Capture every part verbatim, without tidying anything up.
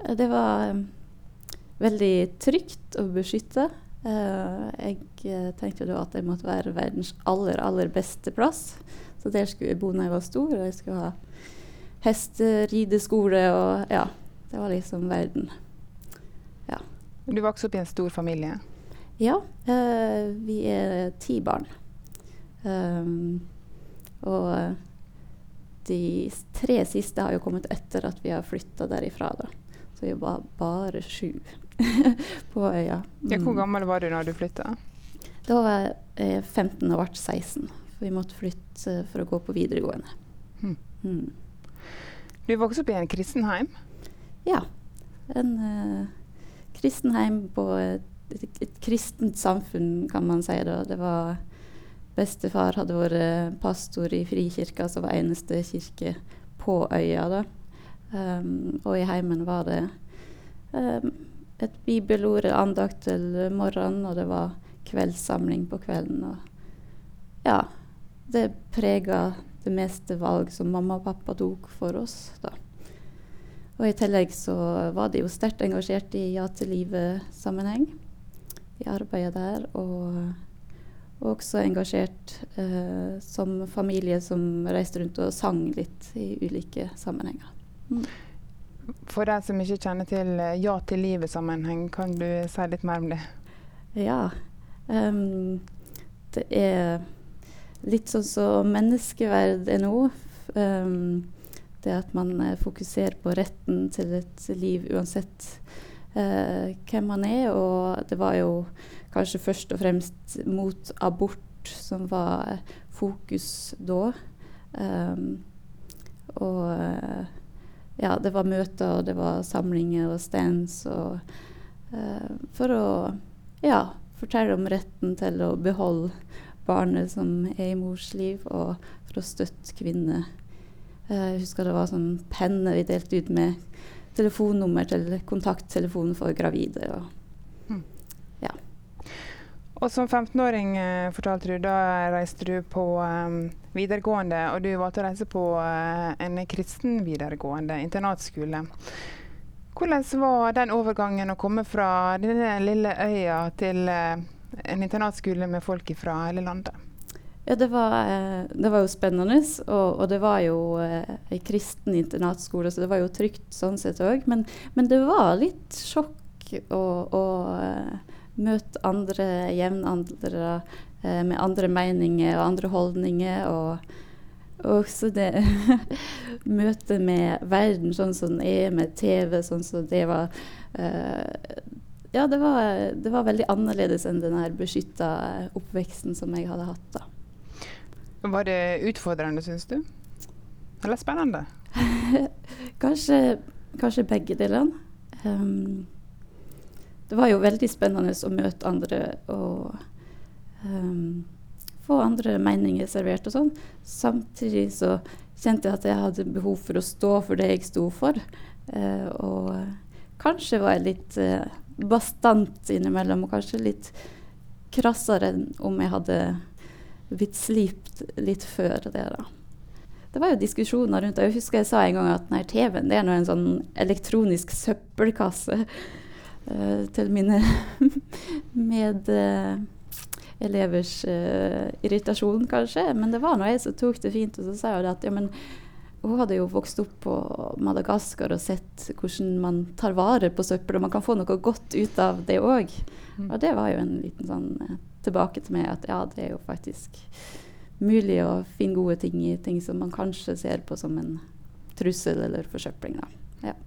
det var um, veldig trygt å beskytte. Uh, jeg uh, tenkte da at det måtte være verdens aller, aller beste plass. Så der skulle jeg bo når jeg var stor, og jeg skulle ha hesterideskole, og ja, det var liksom verden. Ja. Du vokste opp i en stor familie? Ja, uh, vi er ti barn. Um, og de tre siste har jo kommet etter at vi har flyttet derifra da. Så vi var bare sju på øya. Mm. Ja, hvor gammel var du når du flyttet? Da var jeg femten og ble seksten. For vi måtte flytte for å gå på videregående. Mm. Mm. Du vokste opp i en kristenheim? Ja, en uh, kristenheim på et, et, et kristent samfunn, kan man si da. Det var bestefar hadde vært pastor i Frikirka, som var eneste kirke på øya da. Um, og i heimen var det um, et bibelord, andakt til morgenen, og det var kveldssamling på kvelden. Og ja, det preget det meste valg som mamma og pappa tok for oss da. Og i tillegg så var de jo sterkt engasjert i Ja til livet-sammenheng. Vi arbeidet der, og Og også engasjert eh, som familie som reiste rundt og sang litt i ulike sammenhenger. Mm. For deg som ikke kjenner til Ja til livet-sammenheng, kan du si litt mer om det? Ja, um, det er litt sånn som menneskeverd er nå. Um, det at man uh, fokuserer på retten til et liv uansett uh, hvem man er, og det var jo kanskje først og fremst mot abort som var fokus da. Um, og uh, ja, det var møter, og det var samlinger og stands, og, uh, for å ja, fortelle om retten til å beholde barnet som er i mors liv, og for å støtte kvinner. Uh, jeg husker det var sånn penne vi delte ut med telefonnummer til kontakttelefon for gravide. Og, mm. ja. Og som femtenåring eh, fortalte du, da reiste du på um, videregående, og du valgte å reise på uh, en kristen videregående internatskole. Hvordan var den overgangen å komme fra denne lille øya til uh, en internatskole med folk fra hele landet? Ja, det var, uh, det var jo spennende, og, og det var jo uh, en kristen internatskole, så det var jo trygt sånn sett også, men, men det var litt sjokk å, å uh, møte andre jevnaldrere eh, med andre meninger og andre holdninger, og, og også det møte med verden sånn som den er, med T V, sånn som det var. Eh, ja, det var, det var veldig annerledes enn den her beskyttet oppveksten som jeg hadde hatt da. Var det utfordrende, synes du? Eller spennende? kanskje, kanskje begge delene. Um, Det var jo veldig spennende å møte andre og um, få andre meninger servert og sånn. Samtidig så kjente jeg at jeg hadde behov for å stå for det jeg sto for. Uh, og kanskje var jeg litt uh, bastant innimellom, og kanskje litt krassere enn om jeg hadde blitt slipt litt før det da. Det var jo diskusjoner rundt det. Jeg husker jeg sa en gang at nei, T V-en det er noe en sånn elektronisk søppelkasse. Uh, til mine med uh, elevers uh, irritasjon kanskje, men det var noe jeg som tok det fint, og så sa jeg at ja, men, hun hadde jo vokst opp på Madagaskar og sett hvordan man tar vare på søppel, og man kan få noe godt ut av det også. Mm. Og det var jo en liten sånn uh, tilbake til meg at ja, det er jo faktisk mulig å finne gode ting i ting som man kanskje ser på som en trussel eller forsøpling da. Ja.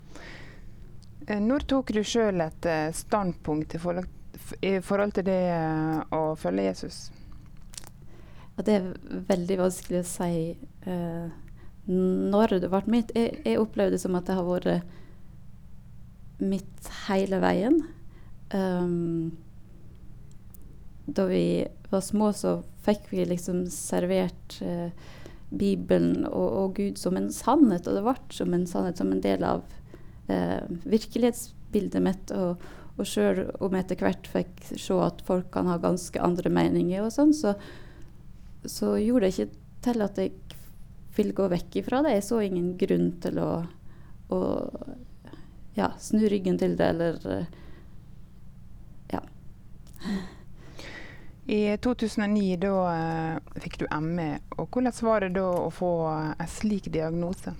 Når tok du selv et uh, standpunkt i forhold, i forhold til det uh, å følge Jesus? Ja, det er veldig vanskelig å si uh, når det ble mitt. Jeg, jeg opplevde det som at det har vært mitt hele veien. Um, da vi var små så fikk vi liksom servert uh, Bibelen og, og Gud som en sannhet, og det ble som en sannhet, som en del av Eh, virkelighetsbildet mitt, og, og selv om jeg etter hvert fikk se at folk kan ha ganske andre meninger og sånn, så, så gjorde det ikke til at jeg ville gå vekk ifra det. Jeg så ingen grunn til å, å ja, snu ryggen til det, eller uh, ja. I to tusen og ni da uh, fikk du M E, og hvordan var det da å få uh, en slik diagnose?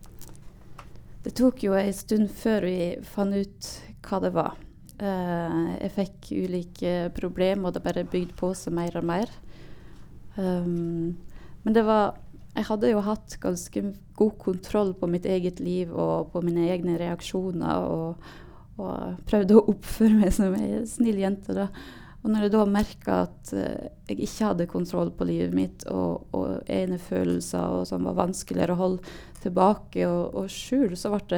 Det tok jo en stund før vi fant ut hva det var. Uh, jeg fikk ulike problemer, og det bare bygde på seg mer og mer. Um, men det var, jeg hadde jo hatt ganske god kontroll på mitt eget liv og på mine egne reaksjoner, og, og prøvde å oppføre meg som en snill jente da. Og når jeg da merket at uh, jeg ikke hadde kontroll på livet mitt, og, og ene følelser og som var vanskeligere å holde tilbake og, og skjul, så ble det,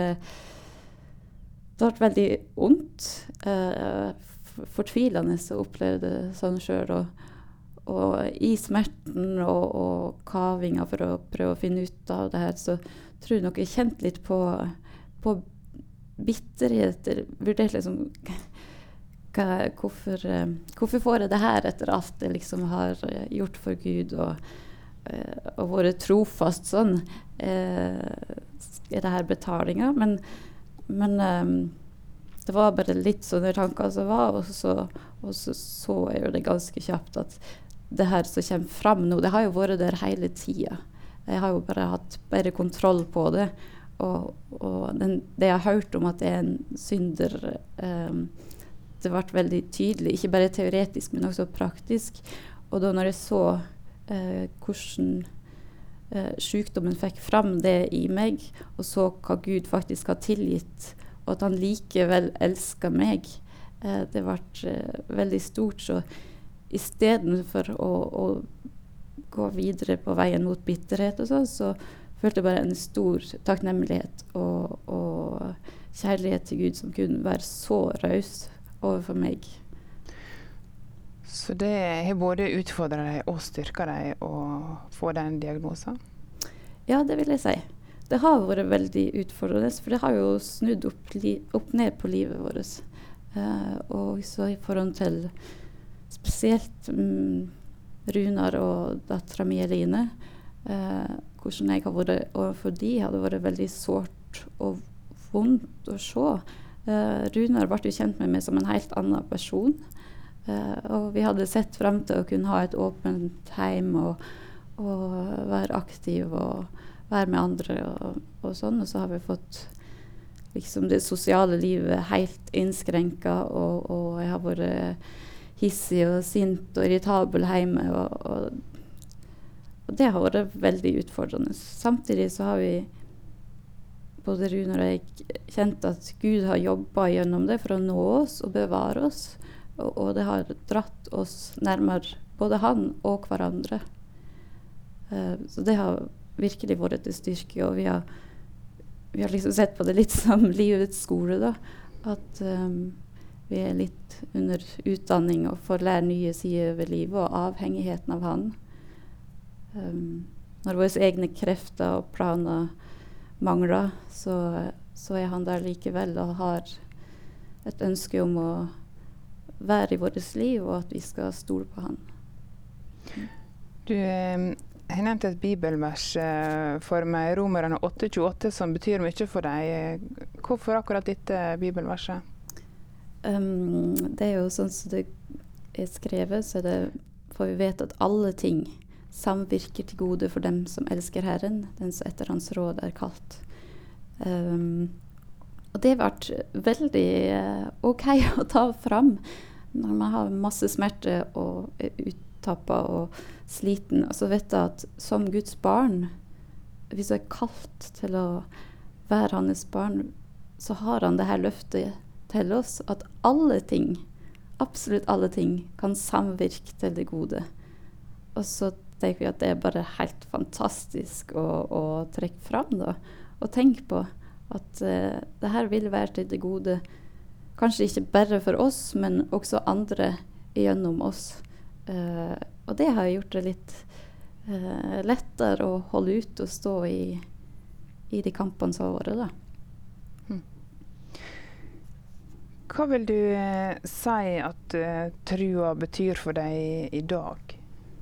det ble veldig ondt. Uh, fortvilende å oppleve det sånn selv. Og, og i smerten og, og kavinga for å prøve å finne ut av det her, så tror jeg nok jeg kjente litt på, på bitterhet. Vurderte liksom hva, hvorfor, uh, hvorfor får jeg det her etter alt jeg liksom har uh, gjort for Gud og, uh, og vært trofast sånn. Uh, er det her betalinga? Men, men um, det var bare litt sånne tanker som var, og så, og så så jeg jo det ganske kjapt at det her som kommer fram nå, det har jo vært der hele tida. Jeg har jo bare hatt bedre kontroll på det, og, og den, det jeg har hørt om at det er en synder, um, det ble veldig tydelig, ikke bare teoretisk, men også praktisk. Og da når jeg så eh, hvordan eh, sykdommen fikk fram det i meg, og så hva Gud faktisk har tilgitt, og at han likevel elsker meg, eh, det ble eh, veldig stort. Så i stedet for å, å gå videre på veien mot bitterhet og sånn, så følte jeg bare en stor takknemlighet og, og kjærlighet til Gud som kunne være så raus overfor meg. Så det har både utfordret deg og styrket deg å få den diagnosen? Ja, det vil jeg si. Det har vært veldig utfordrende, for det har jo snudd opp, li- opp ned på livet vårt. Uh, og så i forhold til spesielt um, Runar og dattera mi Eline, uh, hvordan jeg har vært overfor de, hadde vært veldig sårt og vondt å se. Uh, Runar ble jo kjent med meg som en helt annen person, uh, og vi hadde sett frem til å kunne ha et åpent heim og, og være aktiv og være med andre og, og sånn, og så har vi fått liksom det sosiale livet helt innskrenket, og, og jeg har vært hissig og sint og irritabel hjemme, og, og, og det har vært veldig utfordrende. Samtidig så har vi både Runar og jeg kjent at Gud har jobbet gjennom det for å nå oss og bevare oss, og, og det har dratt oss nærmere både han og hverandre. Uh, så det har virkelig vært til styrke, og vi har, vi har liksom sett på det litt som livets skole da, at um, vi er litt under utdanning og får lære nye sider ved livet og avhengigheten av han. Um, når våre egne krefter og planer mangler, så, så er han der likevel og har et ønske om å være i vårt liv, og at vi skal stole på han. Du eh, har nevnt et bibelvers eh, for meg, Romerne åtte tjueåtte, som betyr mye for deg. Hvorfor akkurat dette bibelverset? Um, det er jo sånn som det er skrevet, så det får vi vite at alle ting samvirker til gode for dem som elsker Herren, den som etter hans råd er kalt. Um, og det ble veldig uh, ok å ta fram når man har masse smerte og er uttappet og sliten. Så vet jeg at som Guds barn, hvis du er kalt til å være hans barn, så har han det her løftet til oss, at alle ting, absolutt alle ting, kan samvirke til det gode. Og så tenker vi at det er bare helt fantastisk å, å trekke fram da, og tenke på at uh, det her vil være til det gode, kanskje ikke bare for oss, men også andre gjennom oss. Uh, og det har gjort det litt uh, lettere å holde ut og stå i, i de kampene som har vært da. Hmm. Hva vil du uh, si at uh, trua betyr for deg i dag?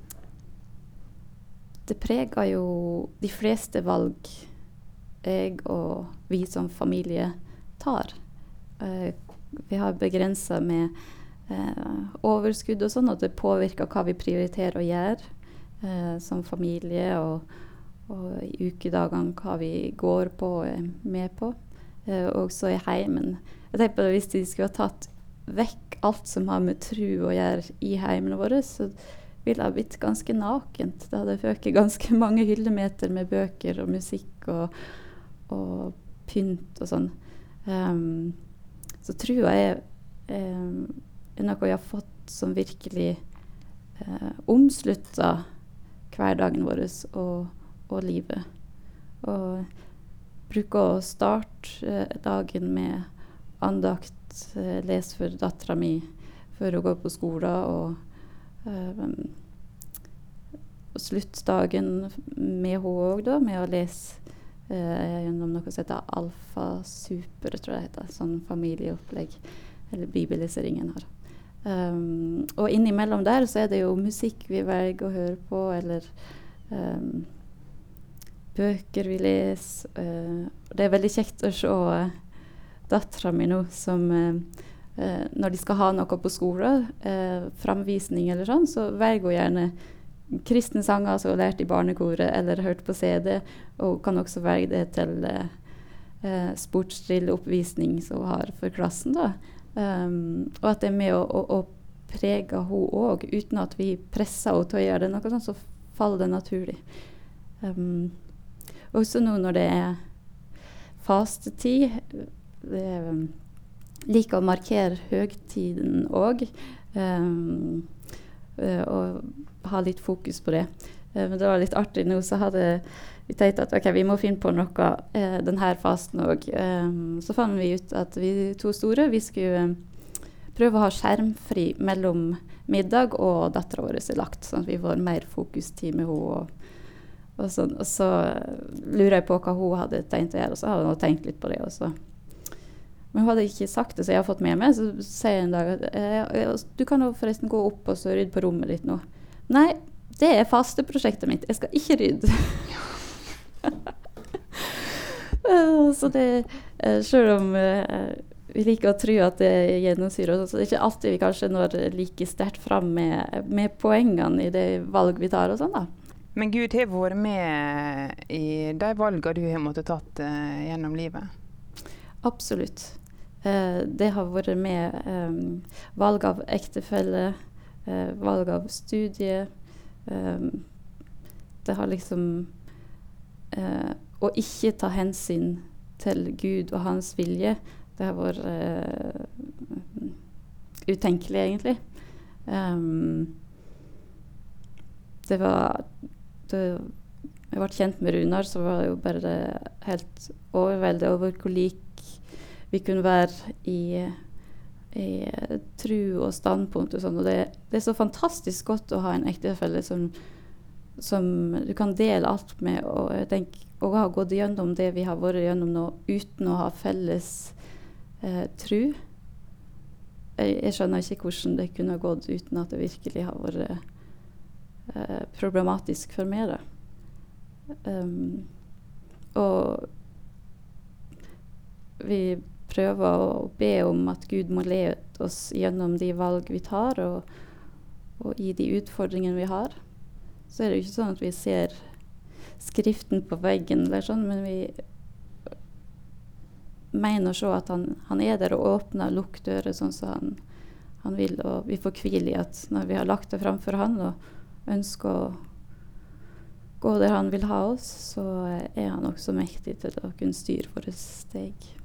Det preger jo de fleste valg jeg og vi som familie tar. uh, vi har begrenset med uh, overskudd og sånn, at det påvirker hva vi prioriterer å gjøre uh, som familie, og, og i ukedagene hva vi går på og er med på. Uh, også i heimen. Jeg tenker på det, hvis de skulle ha tatt vekk alt som har med tro å gjøre i heimene våre, så ville det ha blitt ganske nakent. Det hadde føket ganske mange hyllemeter med bøker og musikk og, og pynt og sånn. Um, så trua er, um, er noe jeg har fått som virkelig uh, omslutter hverdagen vår og, og livet. Og bruker å starte uh, dagen med andakt, uh, les for dattera mi før hun går på skolen, og Um, og sluttdagen med henne også da, med å lese uh, gjennom noe som heter Alfa Super, tror jeg det heter, sånn familieopplegg, eller bibelleseringen her. Um, og innimellom der så er det jo musikk vi velger å høre på, eller um, bøker vi leser. Uh, det er veldig kjekt å se uh, dattera mi nå som uh, Uh, når de skal ha noe på skolen, uh, framvisning eller sånn, så velger hun gjerne kristne sanger som hun har lært i barnekoret eller hørt på C D, og kan også velge det til uh, uh, sportsdrilloppvisning som hun har for klassen da. Um, og at det er med å, å, å prege hun også, uten at vi presser henne til å gjøre det noe sånt, så faller det naturlig. Um, også nå når det er fastetid, det er um, liker å markere høgtiden også, um, uh, og ha litt fokus på det. Uh, men det var litt artig nå, så hadde vi tenkt at ok, vi må finne på noe uh, denne fasten også. Um, så fant vi ut at vi to store, vi skulle uh, prøve å ha skjermfri mellom middag og dattera vår er lagt, sånn at vi får mer fokustid med henne. Og, og, sånn. Og så lurer jeg på hva hun hadde tenkt å gjøre, og så hadde hun tenkt litt på det også. Men hun hadde ikke sagt det, så jeg har fått med meg. Så sier jeg en dag at eh, du kan jo forresten gå opp og så rydde på rommet ditt nå. Nei, det er fasteprosjektet mitt. Jeg skal ikke rydde. uh, så det, uh, selv om uh, vi liker å tro at det gjennomsyrer oss, så det er ikke alltid vi kanskje når like sterkt fram med, med poengene i det valg vi tar og sånn da. Men Gud har vært med i de valgene du har måttet tatt uh, gjennom livet? Absolutt. Uh, det har vært med um, valg av ektefelle, uh, valg av studie. Um, det har liksom uh, å ikke ta hensyn til Gud og hans vilje. Det har vært uh, utenkelig, egentlig. Um, det var det, jeg ble kjent med Runar, så var det jo bare helt overveldet over hvor lik vi kunne være i, i tro og standpunkt og sånn. Og det, det er så fantastisk godt å ha en ektefelle som, som du kan dele alt med, og jeg tenker, og ha gått gjennom det vi har vært gjennom nå, uten å ha felles eh, tro. Jeg, jeg skjønner ikke hvordan det kunne gått uten at det virkelig har vært eh, problematisk for meg. Um, og vi prøver å be om at Gud må lede oss gjennom de valg vi tar, og, og i de utfordringene vi har. Så er det jo ikke sånn at vi ser skriften på veggen, eller sånn, men vi mener å se at han, han er der og åpner og lukker dører sånn som han, han vil. Og vi får hvile i at når vi har lagt det framfor han og ønsker å gå der han vil ha oss, så er han også mektig til å kunne styre våre steg.